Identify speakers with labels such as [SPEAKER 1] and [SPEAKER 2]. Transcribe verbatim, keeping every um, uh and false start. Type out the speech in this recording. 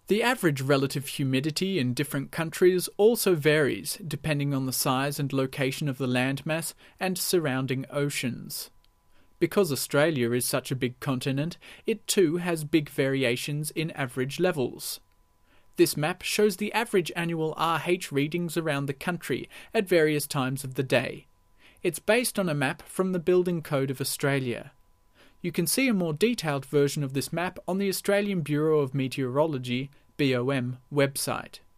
[SPEAKER 1] The average relative humidity in different countries also varies depending on the size and location of the landmass and surrounding oceans. Because Australia is such a big continent, it too has big variations in average levels. This map shows the average annual R H readings around the country at various times of the day. It's based on a map from the Building Code of Australia. You can see a more detailed version of this map on the Australian Bureau of Meteorology B O M website.